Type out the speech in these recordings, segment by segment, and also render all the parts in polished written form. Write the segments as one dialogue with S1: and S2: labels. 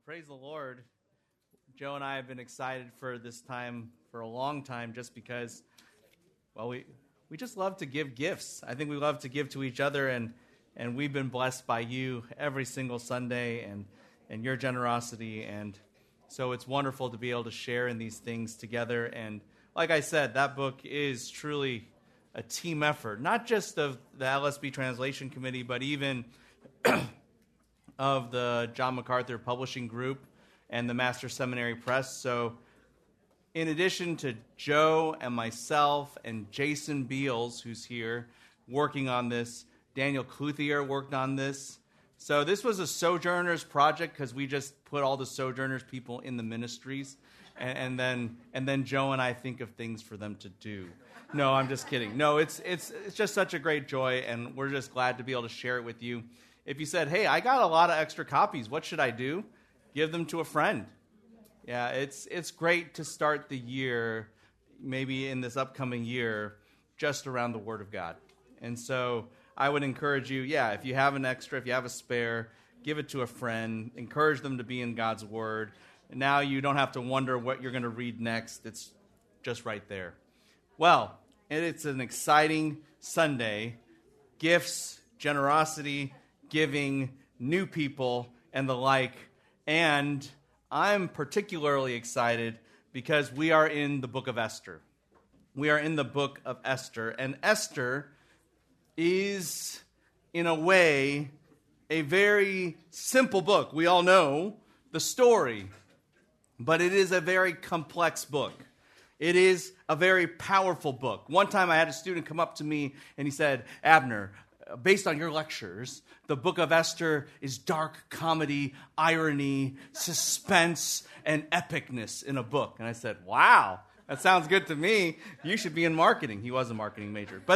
S1: Praise the Lord. Joe and I have been excited for this time for a long time just because, well, we just love to give gifts. I think we love to give to each other, and we've been blessed by you every single Sunday and your generosity. And so it's wonderful to be able to share in these things together. And like I said, that book is truly a team effort, not just of the LSB Translation Committee, but even of the John MacArthur Publishing Group and the Master Seminary Press. So in addition to Joe and myself and Jason Beals, who's here, working on this, Daniel Clouthier worked on this. So this was a Sojourners project because we just put all the Sojourners people in the ministries, and then Joe and I think of things for them to do. No, I'm just kidding. No, it's just such a great joy, and we're just glad to be able to share it with you. If you said, hey, I got a lot of extra copies, what should I do? Give them to a friend. Yeah, it's great to start the year, maybe in this upcoming year, just around the Word of God. And so I would encourage you, if you have an extra, if you have a spare, give it to a friend. Encourage them to be in God's Word. And now you don't have to wonder what you're going to read next. It's just right there. Well, it's an exciting Sunday. Gifts, generosity, giving, new people, and the like. And I'm particularly excited because we are in the book of Esther. We are in the book of Esther. And Esther is, in a way, a very simple book. We all know the story, but it is a very complex book. It is a very powerful book. One time I had a student come up to me and he said, Abner, based on your lectures, the book of Esther is dark comedy, irony, suspense, and epicness in a book. And I said, wow, that sounds good to me. You should be in marketing. He was a marketing major. But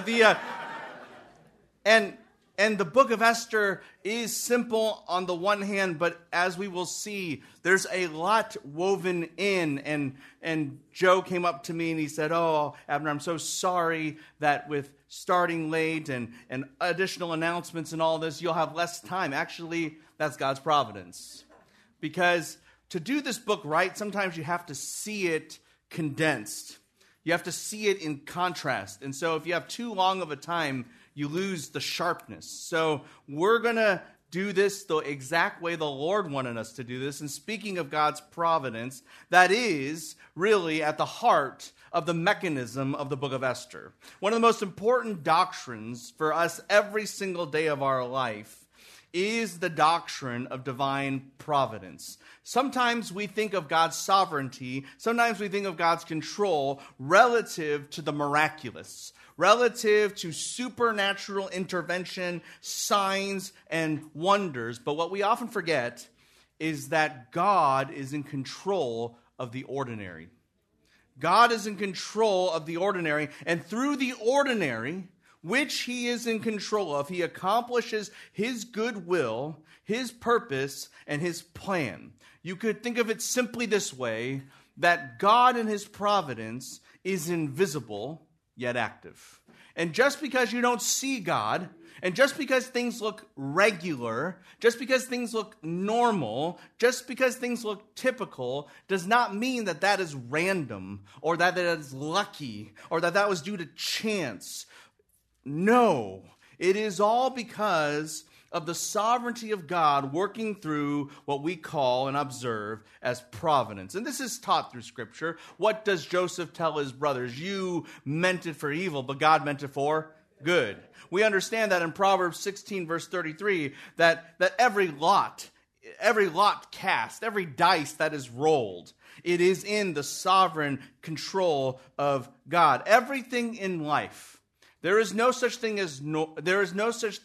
S1: and the book of Esther is simple on the one hand, but as we will see, there's a lot woven in. And Joe came up to me and he said, oh, Abner, I'm so sorry that with starting late and additional announcements and all this, you'll have less time. Actually, that's God's providence. Because to do this book right, sometimes you have to see it condensed. You have to see it in contrast. And so if you have too long of a time, you lose the sharpness. So we're going to do this the exact way the Lord wanted us to do this. And speaking of God's providence, that is really at the heart of the mechanism of the book of Esther. One of the most important doctrines for us every single day of our life is the doctrine of divine providence. Sometimes we think of God's sovereignty, sometimes we think of God's control relative to the miraculous, relative to supernatural intervention, signs, and wonders. But what we often forget is that God is in control of the ordinary. God is in control of the ordinary, and through the ordinary, which he is in control of, he accomplishes his good will, his purpose, and his plan. You could think of it simply this way, that God in his providence is invisible, yet active. And just because you don't see God, and just because things look regular, just because things look normal, just because things look typical, does not mean that that is random, or that it is lucky, or that that was due to chance. No, it is all because of the sovereignty of God working through what we call and observe as providence. And this is taught through Scripture. What does Joseph tell his brothers? You meant it for evil, but God meant it for good. We understand that in Proverbs 16, verse 33, that every lot cast, every dice that is rolled, it is in the sovereign control of God. Everything in life, there is no such thing as luck. There is no such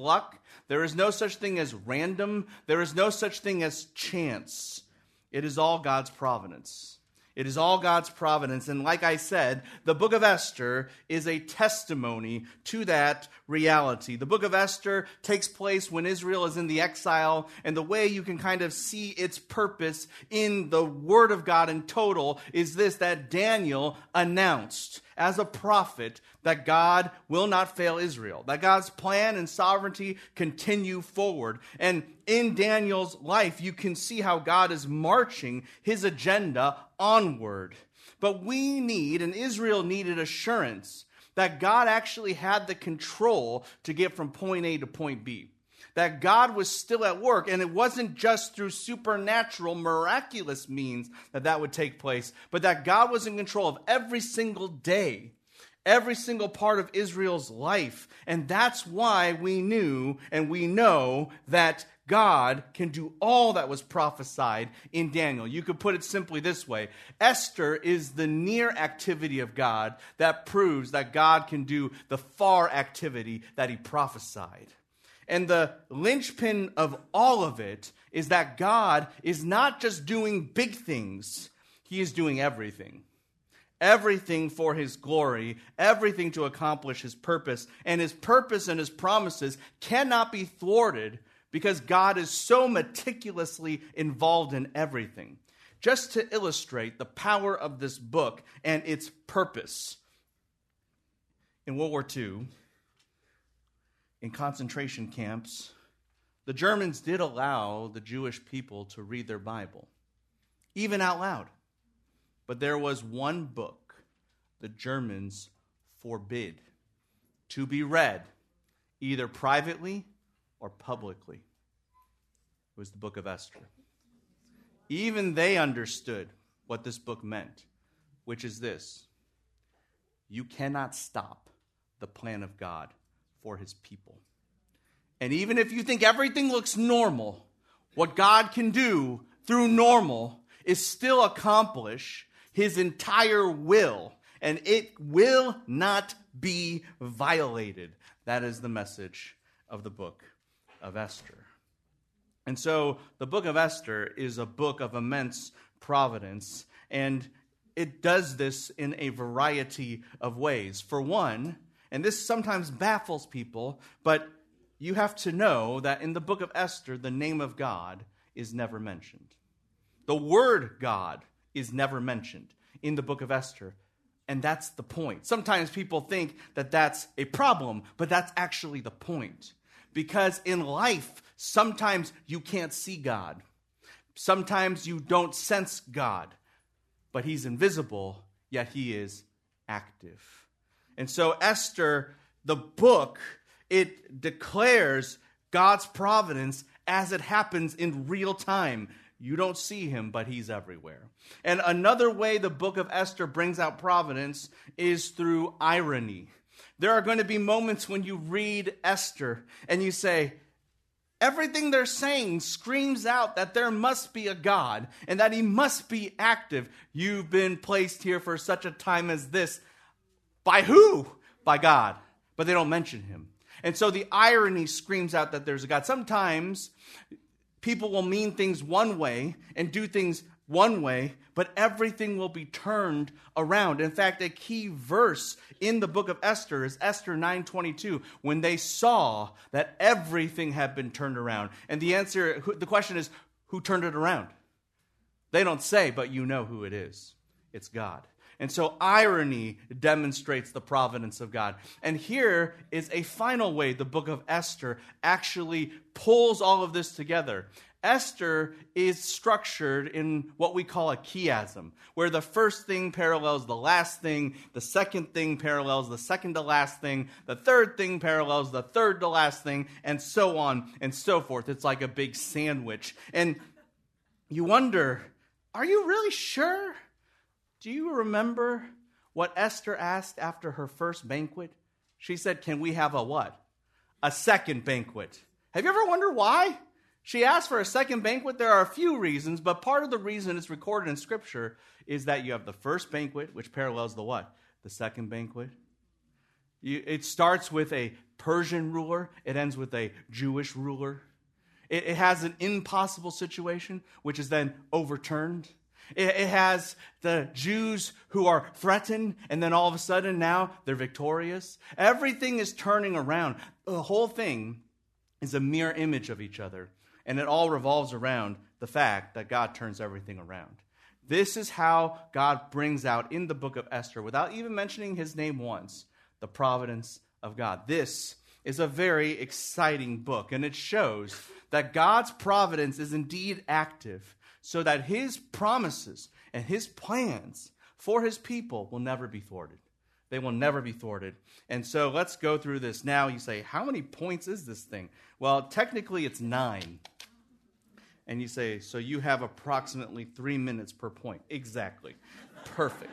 S1: thing as random. There is no such thing as chance. It is all God's providence. It is all God's providence. And like I said, the book of Esther is a testimony to that reality. The book of Esther takes place when Israel is in the exile, and the way you can kind of see its purpose in the Word of God in total is this, that Daniel announced as a prophet that God will not fail Israel, that God's plan and sovereignty continue forward. And in Daniel's life, you can see how God is marching his agenda onward. But we need, and Israel needed, assurance that God actually had the control to get from point A to point B. That God was still at work, and it wasn't just through supernatural, miraculous means that would take place, but that God was in control of every single day, every single part of Israel's life. And that's why we knew and we know that God can do all that was prophesied in Daniel. You could put it simply this way. Esther is the near activity of God that proves that God can do the far activity that he prophesied. And the linchpin of all of it is that God is not just doing big things, he is doing everything. Everything for his glory, everything to accomplish his purpose. And his purpose and his promises cannot be thwarted because God is so meticulously involved in everything. Just to illustrate the power of this book and its purpose. In World War II, in concentration camps, the Germans did allow the Jewish people to read their Bible, even out loud. But there was one book the Germans forbid to be read, either privately or publicly. It was the book of Esther. Even they understood what this book meant, which is this: you cannot stop the plan of God for his people. And even if you think everything looks normal, what God can do through normal is still accomplish his entire will, and it will not be violated. That is the message of the book of Esther. And so the book of Esther is a book of immense providence, and it does this in a variety of ways. For one, and this sometimes baffles people, but you have to know that in the book of Esther, the name of God is never mentioned. The word God is never mentioned in the book of Esther, and that's the point. Sometimes people think that that's a problem, but that's actually the point. Because in life, sometimes you can't see God. Sometimes you don't sense God, but he's invisible, yet he is active. And so Esther, the book, it declares God's providence as it happens in real time. You don't see him, but he's everywhere. And another way the book of Esther brings out providence is through irony. There are going to be moments when you read Esther and you say, everything they're saying screams out that there must be a God and that he must be active. You've been placed here for such a time as this. By who? By God. But they don't mention him. And so the irony screams out that there's a God. Sometimes people will mean things one way and do things one way, but everything will be turned around. In fact, a key verse in the book of Esther is Esther 9:22, when they saw that everything had been turned around. And the question is, who turned it around? They don't say, but you know who it is. It's God. And so irony demonstrates the providence of God. And here is a final way the book of Esther actually pulls all of this together. Esther is structured in what we call a chiasm, where the first thing parallels the last thing, the second thing parallels the second to last thing, the third thing parallels the third to last thing, and so on and so forth. It's like a big sandwich. And you wonder, are you really sure? Do you remember what Esther asked after her first banquet? She said, can we have a what? A second banquet. Have you ever wondered why? She asked for a second banquet. There are a few reasons, but part of the reason it's recorded in Scripture is that you have the first banquet, which parallels the what? The second banquet. It starts with a Persian ruler. It ends with a Jewish ruler. It has an impossible situation, which is then overturned. It has the Jews who are threatened, and then all of a sudden now they're victorious. Everything is turning around. The whole thing is a mirror image of each other, and it all revolves around the fact that God turns everything around. This is how God brings out in the book of Esther, without even mentioning his name once, the providence of God. This is a very exciting book, and it shows that God's providence is indeed active, so that his promises and his plans for his people will never be thwarted. They will never be thwarted. And so let's go through this now. You say, how many points is this thing? Well, technically it's 9. And you say, so you have approximately 3 minutes per point. Exactly. Perfect.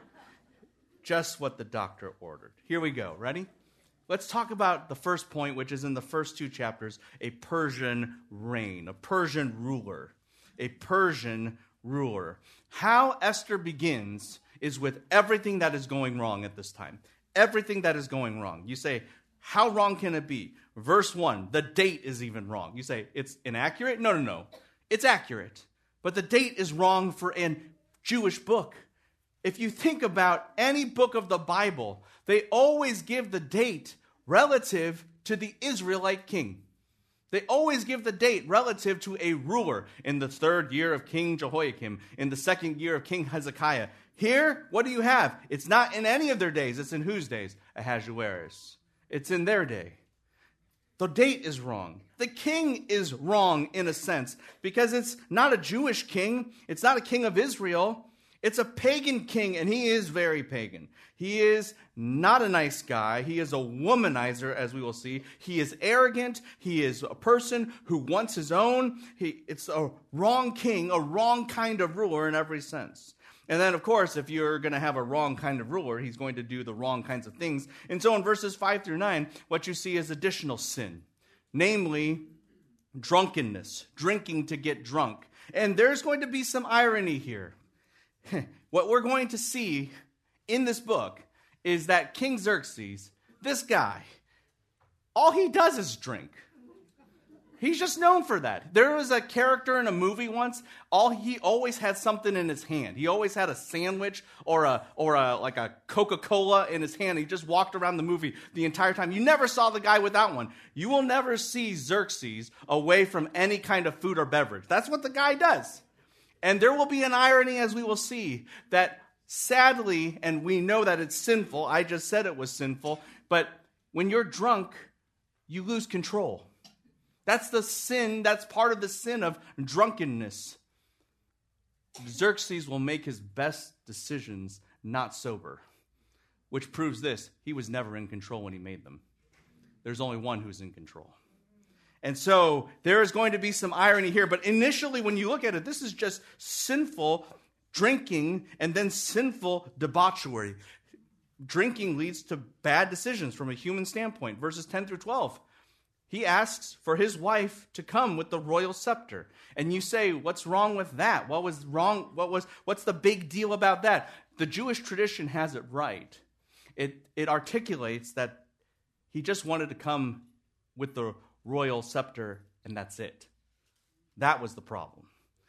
S1: Just what the doctor ordered. Here we go. Ready? Let's talk about the first point, which is in the first 2 chapters, a Persian reign, a Persian ruler. A Persian ruler. How Esther begins is with everything that is going wrong at this time. Everything that is going wrong. You say, how wrong can it be? Verse 1, the date is even wrong. You say, it's inaccurate? No. It's accurate. But the date is wrong for a Jewish book. If you think about any book of the Bible, they always give the date relative to the Israelite king. They always give the date relative to a ruler in the 3rd year of King Jehoiakim, in the 2nd year of King Hezekiah. Here, what do you have? It's not in any of their days. It's in whose days? Ahasuerus. It's in their day. The date is wrong. The king is wrong in a sense, because it's not a Jewish king. It's not a king of Israel. It's a pagan king, and he is very pagan. He is not a nice guy. He is a womanizer, as we will see. He is arrogant. He is a person who wants his own. It's a wrong king, a wrong kind of ruler in every sense. And then, of course, if you're going to have a wrong kind of ruler, he's going to do the wrong kinds of things. And so in verses 5 through 9, what you see is additional sin, namely drunkenness, drinking to get drunk. And there's going to be some irony here. What we're going to see in this book is that King Xerxes, this guy, all he does is drink. He's just known for that. There was a character in a movie once, he always had something in his hand. He always had a sandwich or a Coca-Cola in his hand. He just walked around the movie the entire time. You never saw the guy without one. You will never see Xerxes away from any kind of food or beverage. That's what the guy does. And there will be an irony, as we will see, that sadly, and we know that it's sinful, I just said it was sinful, but when you're drunk, you lose control. That's the sin, that's part of the sin of drunkenness. Xerxes will make his best decisions not sober, which proves this: he was never in control when he made them. There's only one who's in control. And so there is going to be some irony here, but initially when you look at it, this is just sinful drinking and then sinful debauchery. Drinking leads to bad decisions from a human standpoint. Verses 10 through 12. He asks for his wife to come with the royal scepter. And you say, what's wrong with that? What was wrong? What's the big deal about that? The Jewish tradition has it right. It articulates that he just wanted to come with the royal scepter, and that's it. That was the problem.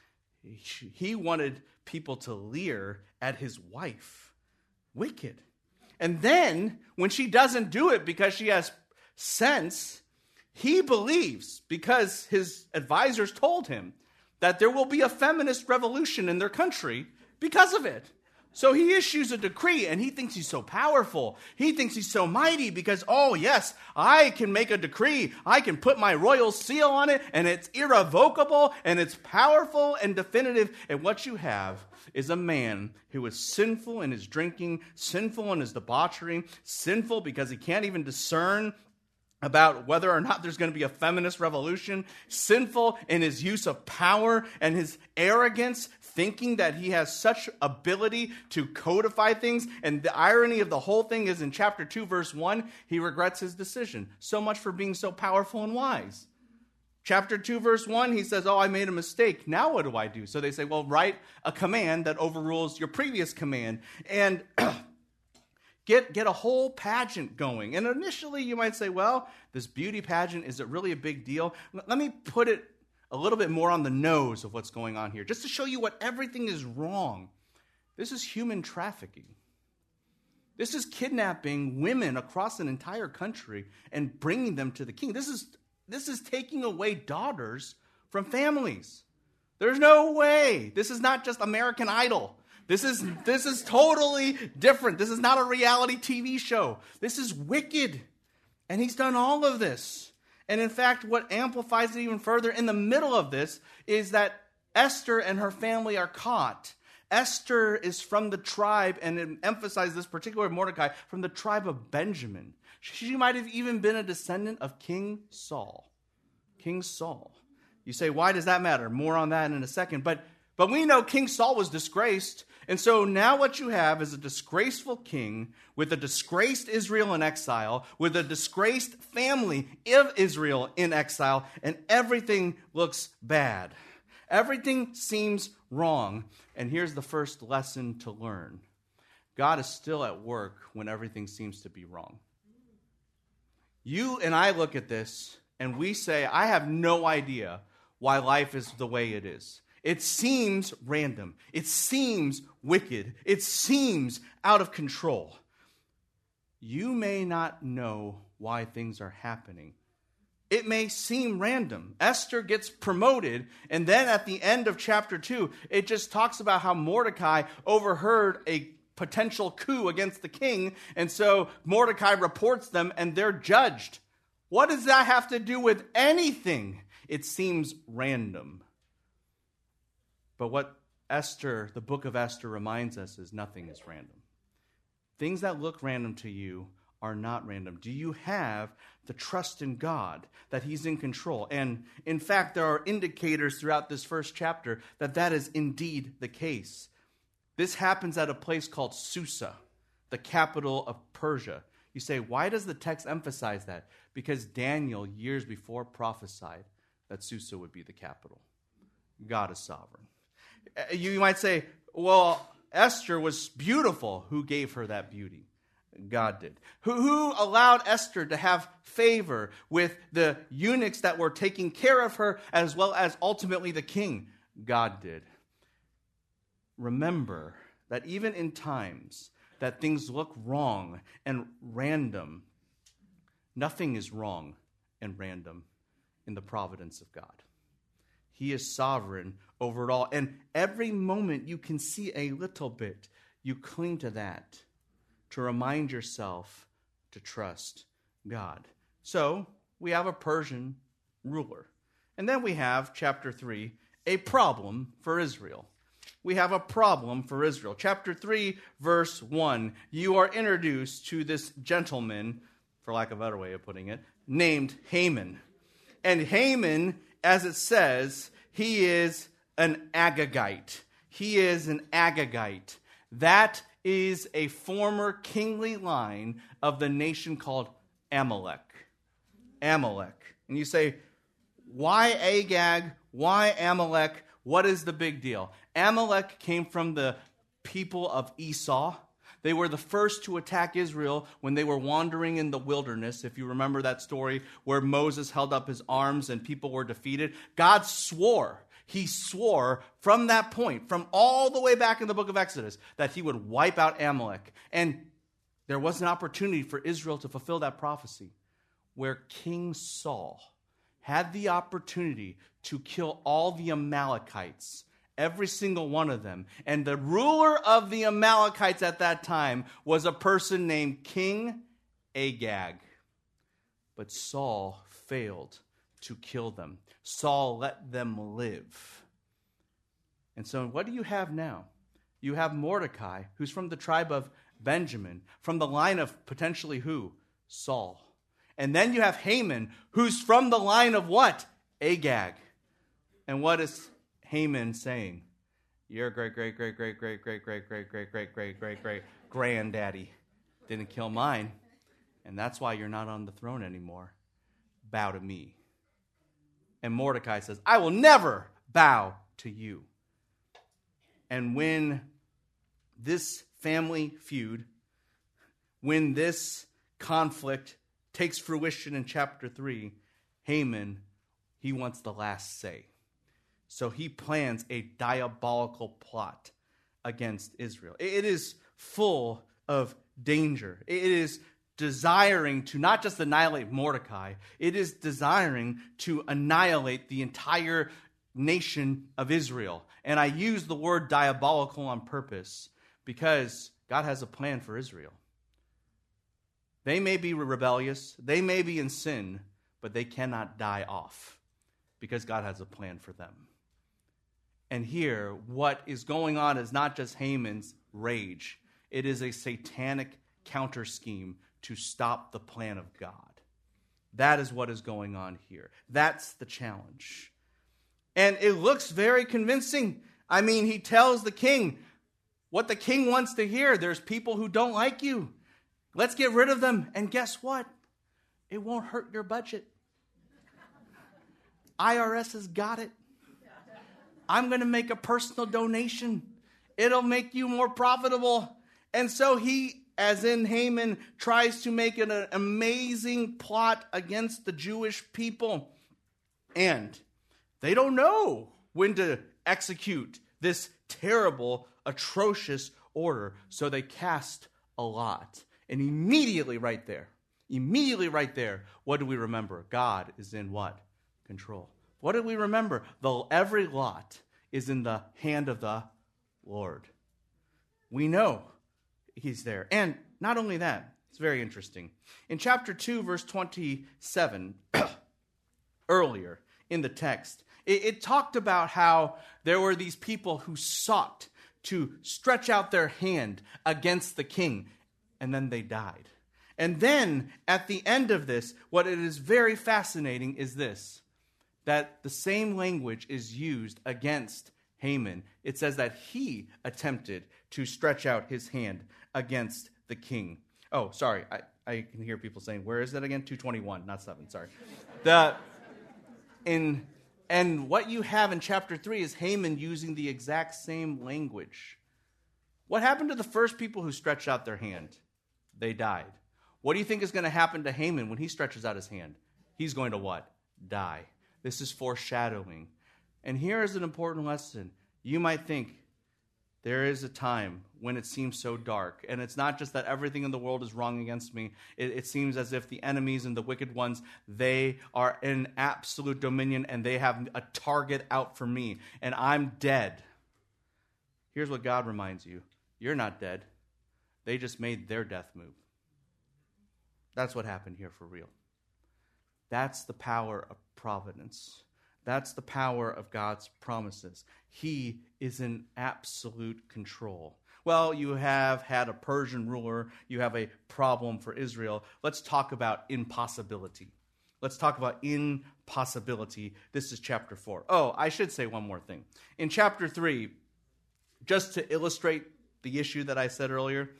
S1: He wanted people to leer at his wife. Wicked. And then, when she doesn't do it because she has sense, he believes, because his advisors told him, that there will be a feminist revolution in their country because of it. So he issues a decree, and he thinks he's so powerful. He thinks he's so mighty because, oh yes, I can make a decree. I can put my royal seal on it, and it's irrevocable, and it's powerful and definitive. And what you have is a man who is sinful in his drinking, sinful in his debauchery, sinful because he can't even discern about whether or not there's going to be a feminist revolution, sinful in his use of power and his arrogance, thinking that he has such ability to codify things. And the irony of the whole thing is in chapter 2, verse 1, he regrets his decision. So much for being so powerful and wise. Chapter 2, verse 1, he says, I made a mistake. Now what do I do? So they say, well, write a command that overrules your previous command. And Get a whole pageant going. And initially you might say, well, this beauty pageant, is it really a big deal? Let me put it a little bit more on the nose of what's going on here, just to show you what everything is wrong. This is human trafficking. This is kidnapping women across an entire country and bringing them to the king. This is taking away daughters from families. There's no way. This is not just American Idol. This is totally different. This is not a reality TV show. This is wicked. And he's done all of this. And in fact, what amplifies it even further in the middle of this is that Esther and her family are caught. Esther is from the tribe, and it emphasizes this particular Mordecai, from the tribe of Benjamin. She might have even been a descendant of King Saul. King Saul. You say, why does that matter? More on that in a second. But we know King Saul was disgraced. And so now what you have is a disgraceful king with a disgraced Israel in exile, with a disgraced family of Israel in exile, and everything looks bad. Everything seems wrong. And here's the first lesson to learn. God is still at work when everything seems to be wrong. You and I look at this and we say, I have no idea why life is the way it is. It seems random. It seems wicked. It seems out of control. You may not know why things are happening. It may seem random. Esther gets promoted, and then at the end of chapter 2, it just talks about how Mordecai overheard a potential coup against the king, and so Mordecai reports them, and they're judged. What does that have to do with anything? It seems random. But what Esther, the book of Esther, reminds us is nothing is random. Things that look random to you are not random. Do you have the trust in God that he's in control? And in fact, there are indicators throughout this first chapter that that is indeed the case. This happens at a place called Susa, the capital of Persia. You say, why does the text emphasize that? Because Daniel, years before, prophesied that Susa would be the capital. God is sovereign. You might say, well, Esther was beautiful. Who gave her that beauty? God did. Who allowed Esther to have favor with the eunuchs that were taking care of her, as well as ultimately the king? God did. Remember that even in times that things look wrong and random, nothing is wrong and random in the providence of God. He is sovereign over it all. And every moment you can see a little bit, you cling to that to remind yourself to trust God. So we have a Persian ruler. And then we have, chapter 3, a problem for Israel. We have a problem for Israel. Chapter 3, verse 1, you are introduced to this gentleman, for lack of a better way of putting it, named Haman. And Haman, as it says, he is an Agagite. He is an Agagite. That is a former kingly line of the nation called Amalek. Amalek. And you say, why Agag? Why Amalek? What is the big deal? Amalek came from the people of Esau. They were the first to attack Israel when they were wandering in the wilderness. If you remember that story where Moses held up his arms and people were defeated, God swore. He swore from that point, from all the way back in the book of Exodus, that he would wipe out Amalek. And there was an opportunity for Israel to fulfill that prophecy where King Saul had the opportunity to kill all the Amalekites, every single one of them. And the ruler of the Amalekites at that time was a person named King Agag. But Saul failed to kill them. Saul let them live. And so what do you have now? You have Mordecai, who's from the tribe of Benjamin, from the line of potentially who? Saul. And then you have Haman, who's from the line of what? Agag. And what is Haman saying? Your great granddaddy didn't kill mine, and that's why you're not on the throne anymore. Bow to me. And Mordecai says, I will never bow to you. And when this family feud, when this conflict takes fruition in chapter 3, Haman, he wants the last say. So he plans a diabolical plot against Israel. It is full of danger. It is desiring to not just annihilate Mordecai, it is desiring to annihilate the entire nation of Israel. And I use the word diabolical on purpose because God has a plan for Israel. They may be rebellious, they may be in sin, but they cannot die off because God has a plan for them. And here, what is going on is not just Haman's rage. It is a satanic counter scheme to stop the plan of God. That is what is going on here. That's the challenge. And it looks very convincing. I mean, he tells the king what the king wants to hear. There's people who don't like you. Let's get rid of them. And guess what? It won't hurt your budget. IRS has got it. I'm going to make a personal donation. It'll make you more profitable. And so he, as in Haman, tries to make an amazing plot against the Jewish people. And they don't know when to execute this terrible, atrocious order. So they cast a lot. And immediately right there, what do we remember? God is in what? Control. What did we remember? Every lot is in the hand of the Lord. We know he's there. And not only that, it's very interesting. In chapter 2, verse 27, earlier in the text, it talked about how there were these people who sought to stretch out their hand against the king, and then they died. And then, at the end of this, what it is very fascinating is this, that the same language is used against Haman. It says that he attempted to stretch out his hand against the king. Oh, sorry. I can hear people saying, where is that again? 2:21, not 7, sorry. And what you have in chapter 3 is Haman using the exact same language. What happened to the first people who stretched out their hand? They died. What do you think is going to happen to Haman when he stretches out his hand? He's going to what? Die. This is foreshadowing. And here is an important lesson. You might think there is a time when it seems so dark. And it's not just that everything in the world is wrong against me. It seems as if the enemies and the wicked ones, they are in absolute dominion and they have a target out for me. And I'm dead. Here's what God reminds you. You're not dead. They just made their death move. That's what happened here for real. That's the power of providence. That's the power of God's promises. He is in absolute control. Well, you have had a Persian ruler. You have a problem for Israel. Let's talk about impossibility. Let's talk about impossibility. This is chapter 4. Oh, I should say one more thing. In chapter 3, just to illustrate the issue that I said earlier,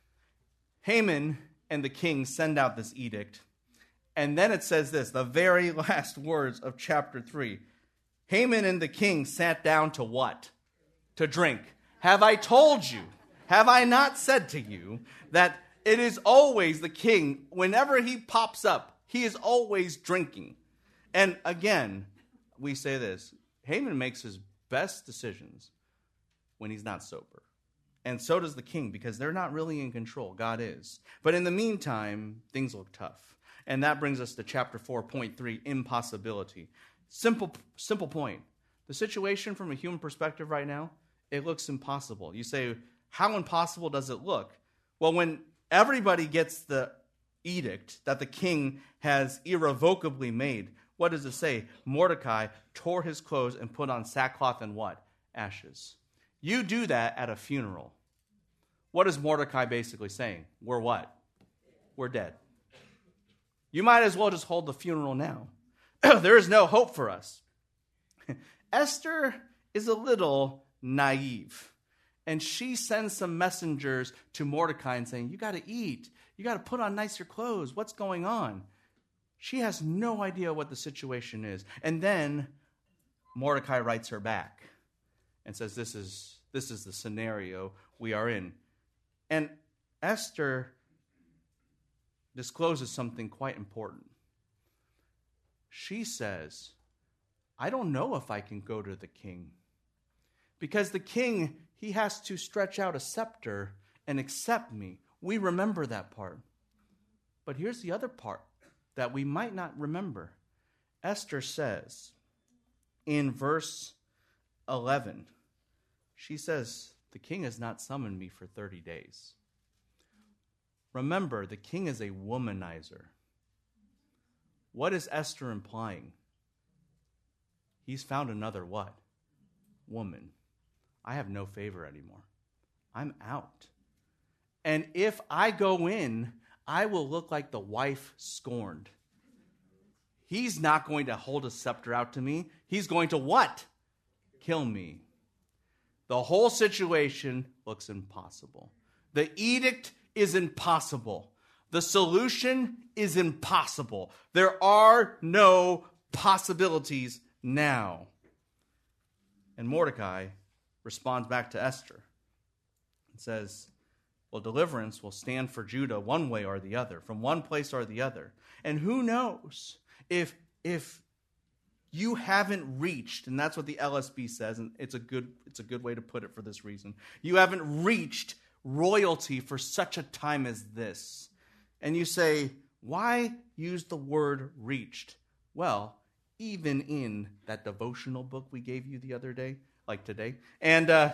S1: Haman and the king send out this edict. And then it says this, the very last words of chapter 3. Haman and the king sat down to what? To drink. Have I told you, have I not said to you, that it is always the king, whenever he pops up, he is always drinking. And again, we say this, Haman makes his best decisions when he's not sober. And so does the king, because they're not really in control. God is. But in the meantime, things look tough. And that brings us to chapter 4.3, impossibility. Simple point. The situation from a human perspective right now, it looks impossible. You say, how impossible does it look? Well, when everybody gets the edict that the king has irrevocably made, what does it say? Mordecai tore his clothes and put on sackcloth and what? Ashes. You do that at a funeral. What is Mordecai basically saying? We're what? We're dead. You might as well just hold the funeral now. There is no hope for us. Esther is a little naive. And she sends some messengers to Mordecai and saying, you got to eat. You got to put on nicer clothes. What's going on? She has no idea what the situation is. And then Mordecai writes her back and says, this is the scenario we are in. And Esther discloses something quite important. She says, I don't know if I can go to the king. Because the king, he has to stretch out a scepter and accept me. We remember that part. But here's the other part that we might not remember. Esther says in verse 11, she says, the king has not summoned me for 30 days. Remember, the king is a womanizer. What is Esther implying? He's found another what? Woman. I have no favor anymore. I'm out. And if I go in, I will look like the wife scorned. He's not going to hold a scepter out to me. He's going to what? Kill me. The whole situation looks impossible. The edict is impossible. The solution is impossible. There are no possibilities now. And Mordecai responds back to Esther and says, well, deliverance will stand for Judah one way or the other, from one place or the other. And who knows if you haven't reached, and that's what the LSB says, and it's a good way to put it for this reason. You haven't reached royalty for such a time as this. And you say, why use the word reached? Well, even in that devotional book we gave you the other day, like today, and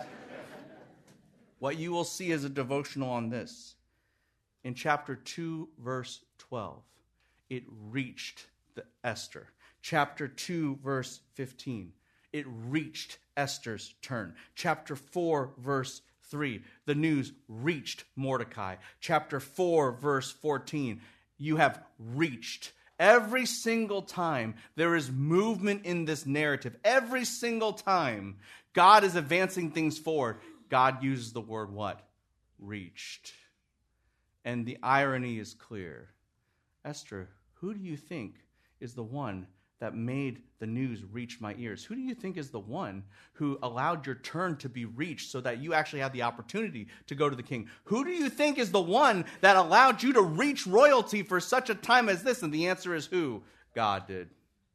S1: what you will see is a devotional on this. In chapter 2, verse 12, it reached Esther. Chapter 2, verse 15, it reached Esther's turn. Chapter 4, verse 3, the news reached Mordecai. Chapter 4, verse 14, you have reached. Every single time there is movement in this narrative, every single time God is advancing things forward, God uses the word what? Reached. And the irony is clear. Esther, who do you think is the one that made the news reach my ears? Who do you think is the one who allowed your turn to be reached so that you actually had the opportunity to go to the king? Who do you think is the one that allowed you to reach royalty for such a time as this? And the answer is who? God did.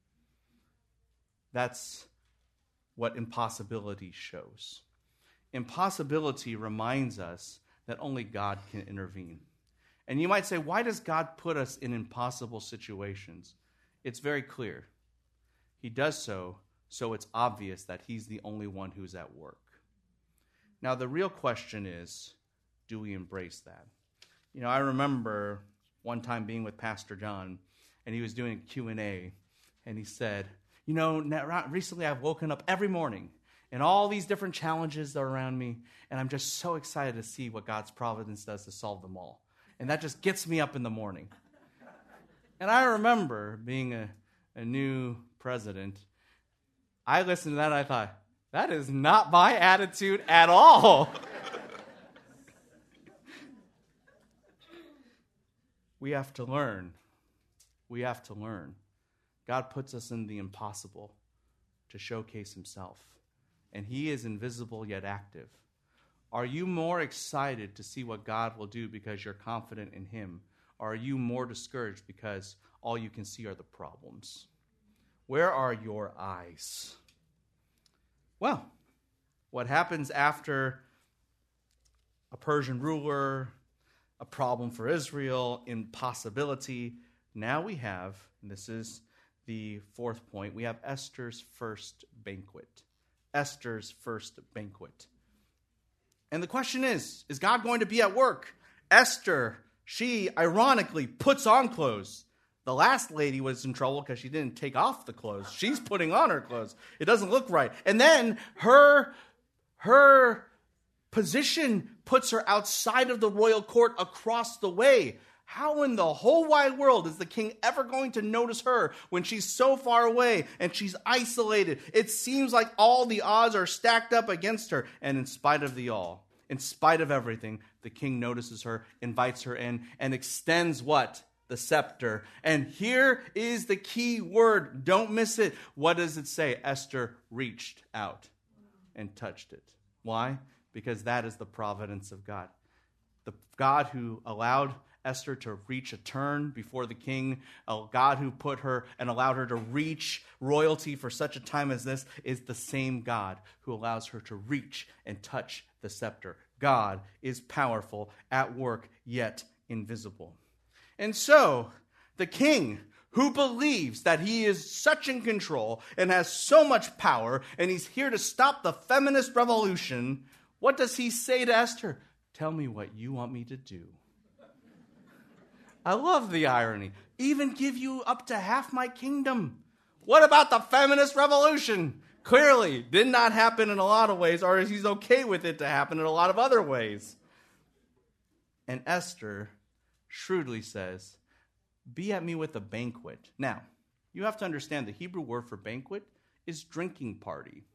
S1: That's what impossibility shows. Impossibility reminds us that only God can intervene. And you might say, why does God put us in impossible situations? It's very clear. He does so it's obvious that he's the only one who's at work. Now, the real question is, do we embrace that? You know, I remember one time being with Pastor John, and he was doing a Q&A, and he said, you know, recently I've woken up every morning, and all these different challenges are around me, and I'm just so excited to see what God's providence does to solve them all. And that just gets me up in the morning. And I remember being a new president, I listened to that and I thought, that is not my attitude at all. We have to learn. We have to learn. God puts us in the impossible to showcase himself. And he is invisible yet active. Are you more excited to see what God will do because you're confident in him? Or are you more discouraged because all you can see are the problems? Where are your eyes? Well, what happens after a Persian ruler, a problem for Israel, impossibility? Now we have, and this is the fourth point, we have Esther's first banquet. Esther's first banquet. And the question is God going to be at work? Esther, she ironically puts on clothes. The last lady was in trouble because she didn't take off the clothes. She's putting on her clothes. It doesn't look right. And then her position puts her outside of the royal court across the way. How in the whole wide world is the king ever going to notice her when she's so far away and she's isolated? It seems like all the odds are stacked up against her. And in spite of the all, in spite of everything, the king notices her, invites her in, and extends what? The scepter. And here is the key word. Don't miss it. What does it say? Esther reached out and touched it. Why? Because that is the providence of God. The God who allowed Esther to reach a turn before the king, a God who put her and allowed her to reach royalty for such a time as this, is the same God who allows her to reach and touch the scepter. God is powerful, at work, yet invisible. And so, the king, who believes that he is such in control and has so much power, and he's here to stop the feminist revolution, what does he say to Esther? Tell me what you want me to do. I love the irony. Even give you up to half my kingdom. What about the feminist revolution? Clearly, did not happen in a lot of ways, or he's okay with it to happen in a lot of other ways. And Esther shrewdly says, be at me with a banquet. Now, you have to understand the Hebrew word for banquet is drinking party.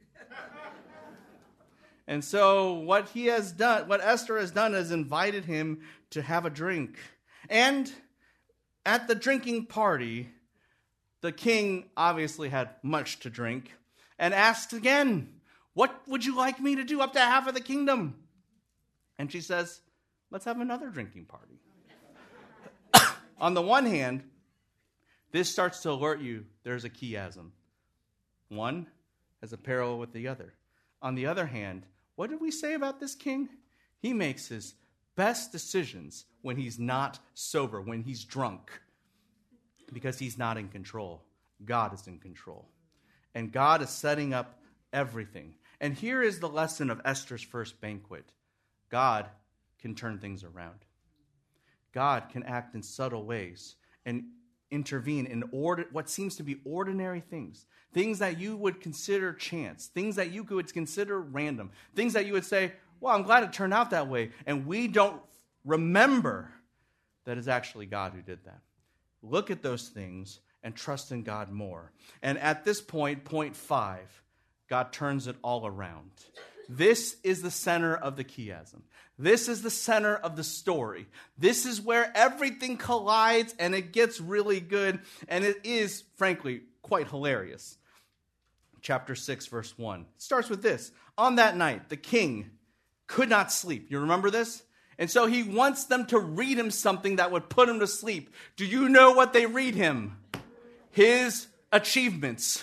S1: And so what Esther has done is invited him to have a drink. And at the drinking party, the king obviously had much to drink and asked again, what would you like me to do up to half of the kingdom? And she says, let's have another drinking party. On the one hand, this starts to alert you there's a chiasm. One has a parallel with the other. On the other hand, what did we say about this king? He makes his best decisions when he's not sober, when he's drunk, because he's not in control. God is in control. And God is setting up everything. And here is the lesson of Esther's first banquet. God can turn things around. God can act in subtle ways and intervene in what seems to be ordinary things. Things that you would consider chance. Things that you would consider random. Things that you would say, well, I'm glad it turned out that way. And we don't remember that it's actually God who did that. Look at those things and trust in God more. And at this point, point 5, God turns it all around. This is the center of the chiasm. This is the center of the story. This is where everything collides and it gets really good. And it is, frankly, quite hilarious. Chapter 6, verse 1. It starts with this. On that night, the king could not sleep. You remember this? And so he wants them to read him something that would put him to sleep. Do you know what they read him? His achievements.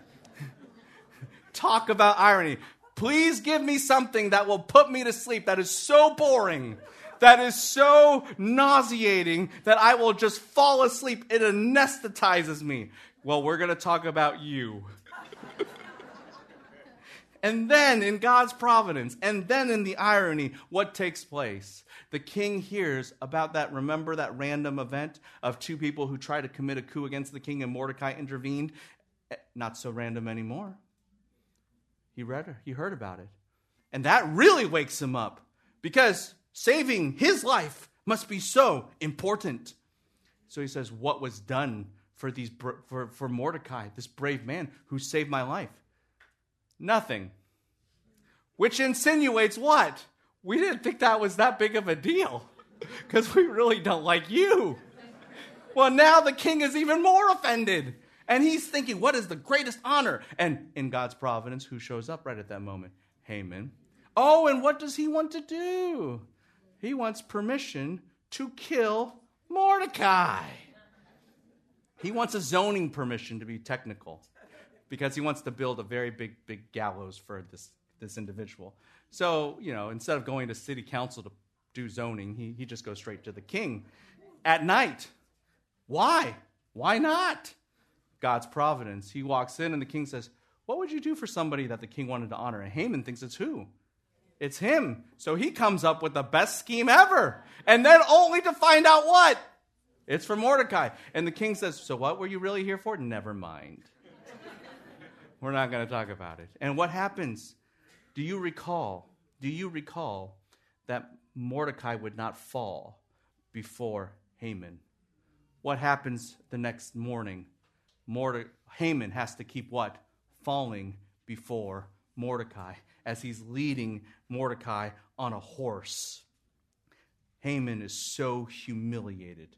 S1: Talk about irony. Please give me something that will put me to sleep that is so boring, that is so nauseating, that I will just fall asleep. It anesthetizes me. Well, we're going to talk about you. And then in God's providence, and then in the irony, what takes place? The king hears about that, remember that random event of two people who tried to commit a coup against the king and Mordecai intervened? Not so random anymore. He heard about it. And that really wakes him up because saving his life must be so important. So he says, what was done for Mordecai, this brave man who saved my life? Nothing. Which insinuates what? We didn't think that was that big of a deal because we really don't like you. Well, now the king is even more offended. And he's thinking, what is the greatest honor? And in God's providence, who shows up right at that moment? Haman. Oh, and what does he want to do? He wants permission to kill Mordecai. He wants a zoning permission, to be technical, because he wants to build a very big gallows for this individual. So, instead of going to city council to do zoning, he just goes straight to the king at night. Why? Why not? God's providence. He walks in and the king says, what would you do for somebody that the king wanted to honor? And Haman thinks it's who? It's him. So he comes up with the best scheme ever. And then only to find out what? It's for Mordecai. And the king says, so what were you really here for? Never mind. We're not going to talk about it. And what happens? Do you recall that Mordecai would not fall before Haman? What happens the next morning? Haman has to keep what? Falling before Mordecai as he's leading Mordecai on a horse. Haman is so humiliated.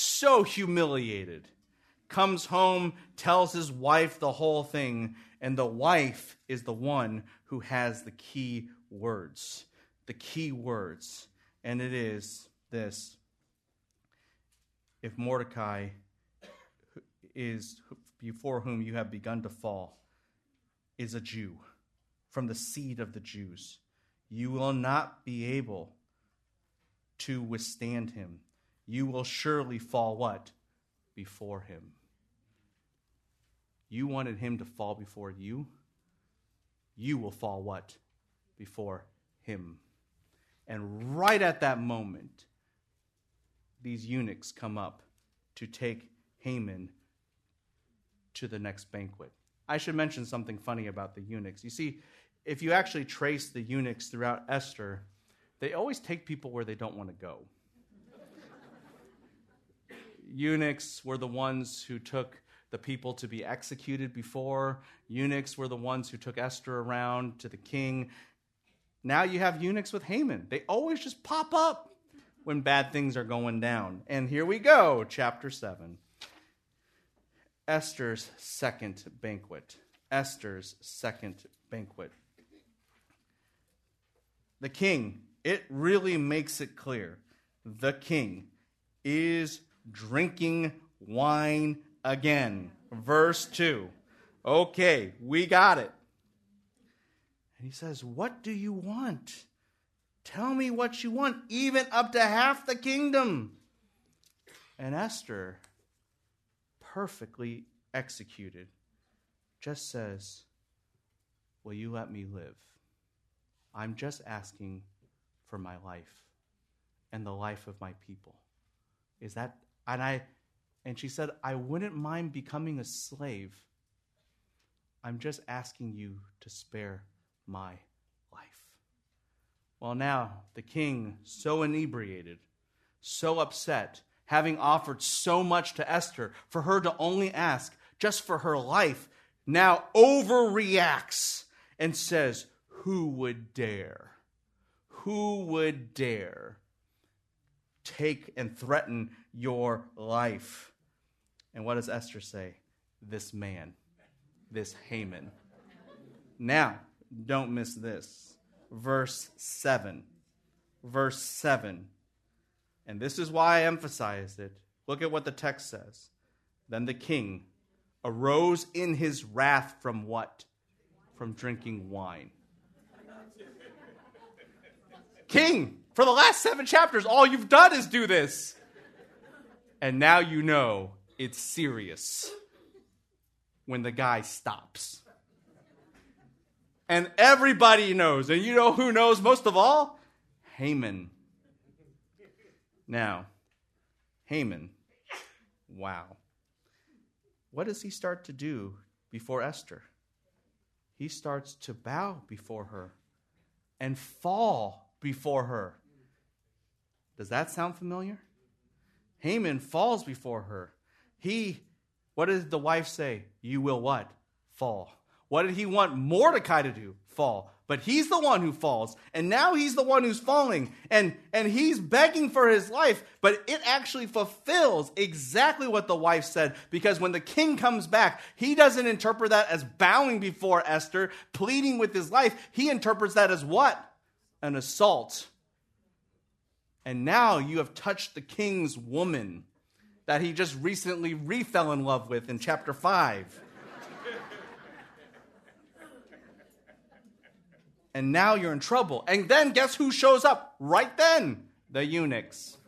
S1: Comes home, tells his wife the whole thing, and the wife is the one who has the key words. The key words. And it is this. if Mordecai is before whom you have begun to fall is a Jew from the seed of the Jews, you will not be able to withstand him. You will surely fall what? Before him. You wanted him to fall before you. You will fall what? Before him. And right at that moment, these eunuchs come up to take Haman to the next banquet. I should mention something funny about the eunuchs. You see, if you actually trace the eunuchs throughout Esther, they always take people where they don't want to go. Eunuchs were the ones who took the people to be executed before. Eunuchs were the ones who took Esther around to the king. Now you have eunuchs with Haman. They always just pop up when bad things are going down. And here we go, chapter 7. Esther's second banquet. Esther's second banquet. The king, it really makes it clear, the king is drinking wine again. Verse 2. Okay, we got it. And he says, what do you want? Tell me what you want, even up to half the kingdom. And Esther, perfectly executed, just says, will you let me live? I'm just asking for my life and the life of my people. Is that, and she said, I wouldn't mind becoming a slave. I'm just asking you to spare my life. Well, now the king, so inebriated, so upset, having offered so much to Esther, for her to only ask just for her life, now overreacts and says, who would dare? Who would dare take and threaten your life? And what does Esther say? This man, this Haman. Now, don't miss this. Verse 7. Verse 7. And this is why I emphasized it. Look at what the text says. Then the king arose in his wrath from what? From drinking wine. King, for the last 7 chapters, all you've done is do this. And now you know it's serious when the guy stops. And everybody knows. And you know who knows most of all? Haman. Now, Haman, wow. What does he start to do before Esther? He starts to bow before her and fall before her. Does that sound familiar? Haman falls before her. What did the wife say? You will what? Fall. What did he want Mordecai to do? Fall. But he's the one who falls. And now he's the one who's falling. And he's begging for his life. But it actually fulfills exactly what the wife said. Because when the king comes back, he doesn't interpret that as bowing before Esther, pleading with his life. He interprets that as what? An assault. And now you have touched the king's woman that he just recently fell in love with in chapter 5. And now you're in trouble. And then guess who shows up right then? The eunuchs.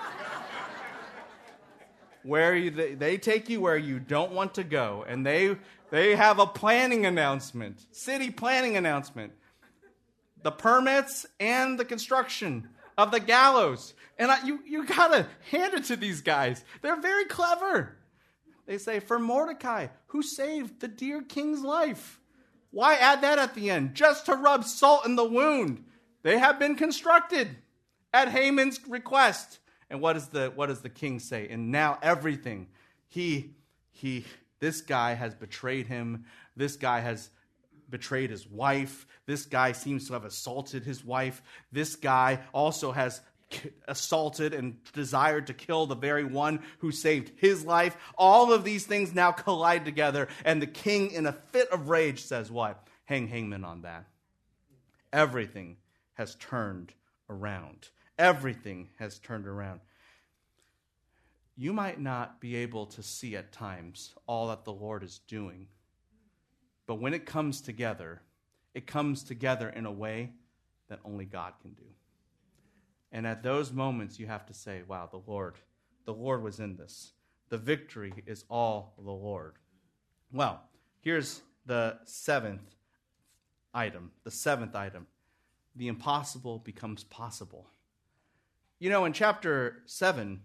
S1: They take you where you don't want to go. And they have a planning announcement, city planning announcement. The permits and the construction of the gallows. And you got to hand it to these guys. They're very clever. They say, for Mordecai, who saved the dear king's life. Why add that at the end? Just to rub salt in the wound. They have been constructed at Haman's request. And what does the king say? And now everything. This guy has betrayed him. This guy has betrayed his wife. This guy seems to have assaulted his wife. This guy also has assaulted and desired to kill the very one who saved his life. All of these things now collide together, and the king, in a fit of rage, says what? Hang Haman on that. Everything has turned around. Everything has turned around. you might not be able to see at times all that the Lord is doing. But when it comes together in a way that only God can do. And at those moments, you have to say, wow, the Lord was in this. The victory is all the Lord. Well, here's the seventh item. The impossible becomes possible. You know, in chapter 7,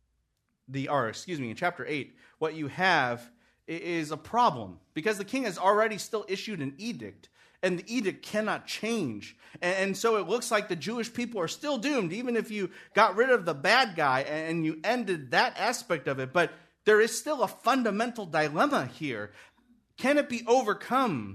S1: in chapter 8, what you have is a problem because the king has already still issued an edict, and the edict cannot change. And so it looks like the Jewish people are still doomed, even if you got rid of the bad guy and you ended that aspect of it. But there is still a fundamental dilemma here. Can it be overcome?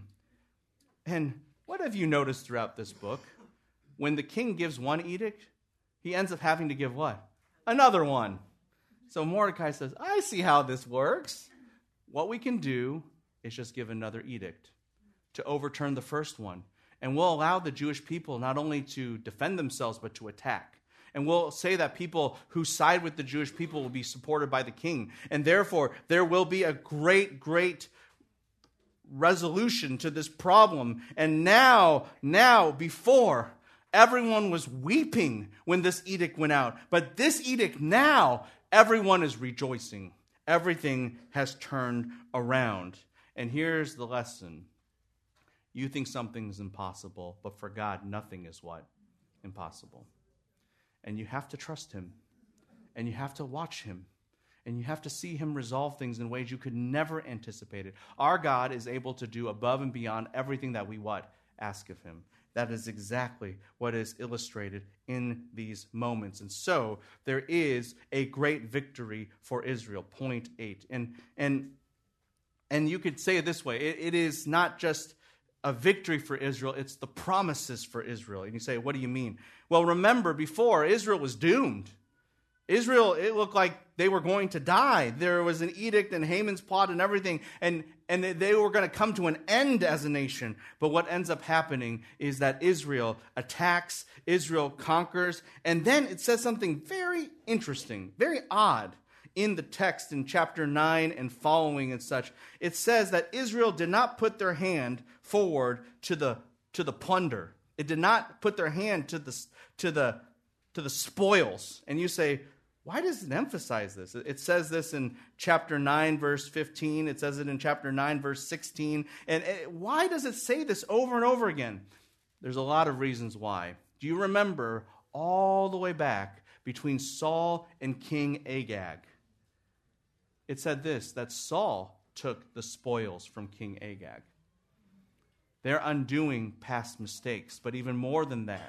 S1: And what have you noticed throughout this book? When the king gives one edict, he ends up having to give what? Another one. So Mordecai says, I see how this works. What we can do is just give another edict to overturn the first one. And we'll allow the Jewish people not only to defend themselves, but to attack. And we'll say that people who side with the Jewish people will be supported by the king. And therefore, there will be a great, great resolution to this problem. And now, before, everyone was weeping when this edict went out. But this edict now, everyone is rejoicing. Everything has turned around. And here's the lesson. You think something's impossible, but for God, nothing is what? Impossible. And you have to trust him. And you have to watch him. And you have to see him resolve things in ways you could never anticipate it. Our God is able to do above and beyond everything that we what? Ask of him. That is exactly what is illustrated in these moments. And so there is a great victory for Israel. Point 8. And you could say it this way. It is not just a victory for Israel. It's the promises for Israel. And you say, what do you mean? Well, remember, before, Israel was doomed. Israel, it looked like they were going to die. There was an edict and Haman's plot and everything, and they were going to come to an end as a nation. But what ends up happening is that Israel attacks, Israel conquers, and then it says something very interesting, very odd in the text in chapter 9 and following and such. It says that Israel did not put their hand forward to the plunder. It did not put their hand to the spoils. And you say, why does it emphasize this? It says this in chapter 9, verse 15. It says it in chapter 9, verse 16. And why does it say this over and over again? There's a lot of reasons why. Do you remember all the way back between Saul and King Agag? It said this, that Saul took the spoils from King Agag. They're undoing past mistakes. But even more than that,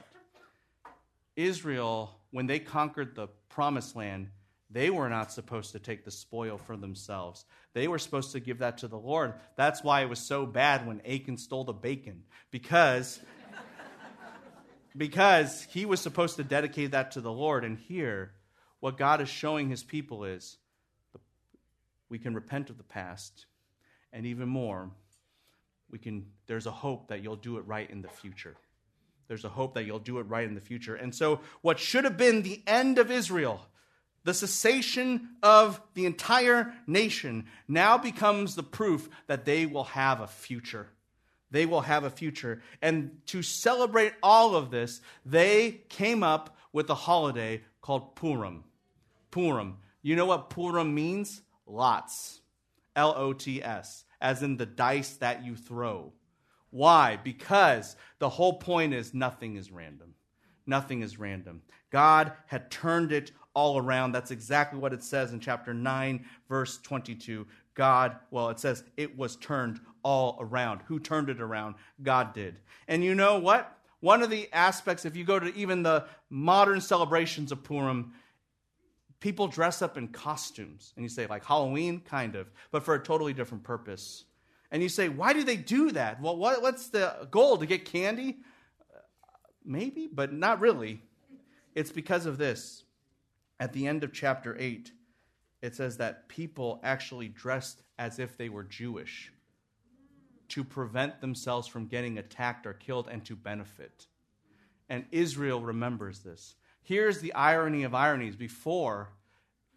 S1: Israel, when they conquered the promised land, they were not supposed to take the spoil for themselves. They were supposed to give that to the Lord. That's why it was so bad when Achan stole the bacon, because he was supposed to dedicate that to the Lord. And here, what God is showing his people is we can repent of the past, and even more, there's a hope that you'll do it right in the future. There's a hope that you'll do it right in the future. And so what should have been the end of Israel, the cessation of the entire nation, now becomes the proof that they will have a future. They will have a future. And to celebrate all of this, they came up with a holiday called Purim. Purim. You know what Purim means? Lots. L-O-T-S. As in the dice that you throw. Why? Because the whole point is nothing is random. Nothing is random. God had turned it all around. That's exactly what it says in chapter 9, verse 22. It says it was turned all around. Who turned it around? God did. And you know what? One of the aspects, if you go to even the modern celebrations of Purim, people dress up in costumes. And you say, like Halloween? Kind of. But for a totally different purpose. And you say, why do they do that? Well, what's the goal? To get candy? Maybe, but not really. It's because of this. At the end of chapter 8, it says that people actually dressed as if they were Jewish to prevent themselves from getting attacked or killed and to benefit. And Israel remembers this. Here's the irony of ironies. Before,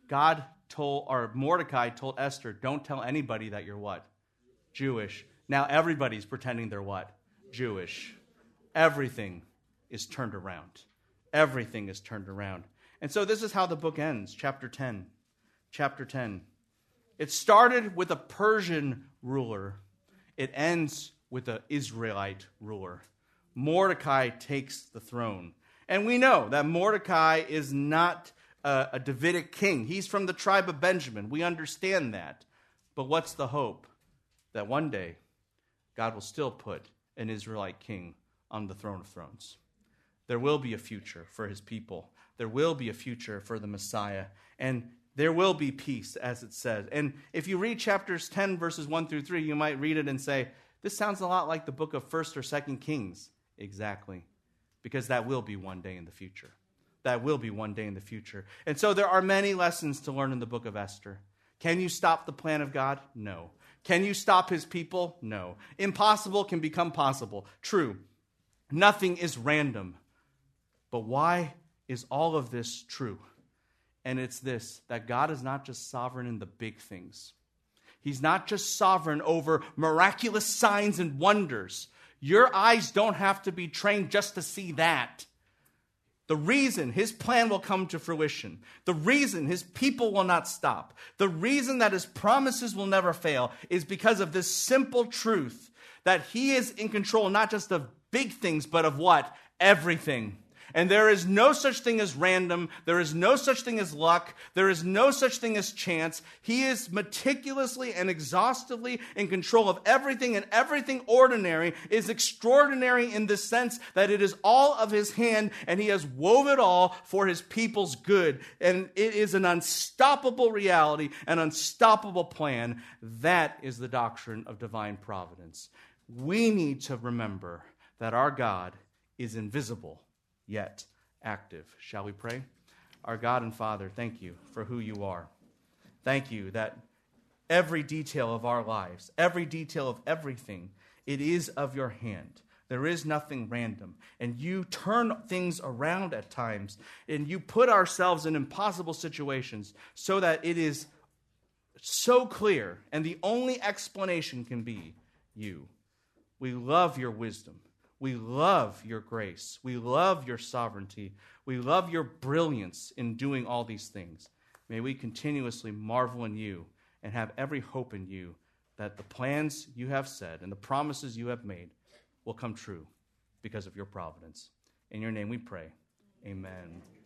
S1: Mordecai told Esther, don't tell anybody that you're what? Jewish. Now everybody's pretending they're what? Jewish. Everything is turned around. Everything is turned around. And so this is how the book ends, chapter 10. Chapter 10. It started with a Persian ruler. It ends with an Israelite ruler. Mordecai takes the throne. And we know that Mordecai is not a Davidic king. He's from the tribe of Benjamin. We understand that. But what's the hope? That one day, God will still put an Israelite king on the throne of thrones. There will be a future for his people. There will be a future for the Messiah. And there will be peace, as it says. And if you read chapters 10, verses 1 through 3, you might read it and say, this sounds a lot like the book of 1st or 2nd Kings. Exactly. Because that will be one day in the future. That will be one day in the future. And so there are many lessons to learn in the book of Esther. Can you stop the plan of God? No. Can you stop his people? No. Impossible can become possible. True. Nothing is random. But why is all of this true? And it's this, that God is not just sovereign in the big things. He's not just sovereign over miraculous signs and wonders. Your eyes don't have to be trained just to see that. The reason his plan will come to fruition, the reason his people will not stop, the reason that his promises will never fail is because of this simple truth that he is in control not just of big things, but of what? Everything. And there is no such thing as random. There is no such thing as luck. There is no such thing as chance. He is meticulously and exhaustively in control of everything, and everything ordinary is extraordinary in the sense that it is all of his hand, and he has woven it all for his people's good. And it is an unstoppable reality, an unstoppable plan. That is the doctrine of divine providence. We need to remember that our God is invisible, yet active. Shall we pray? Our God and Father, thank you for who you are. Thank you that every detail of our lives, every detail of everything, it is of your hand. There is nothing random. And you turn things around at times, and you put ourselves in impossible situations so that it is so clear, and the only explanation can be you. We love your wisdom. We love your grace. We love your sovereignty. We love your brilliance in doing all these things. May we continuously marvel in you and have every hope in you that the plans you have said and the promises you have made will come true because of your providence. In your name we pray. Amen.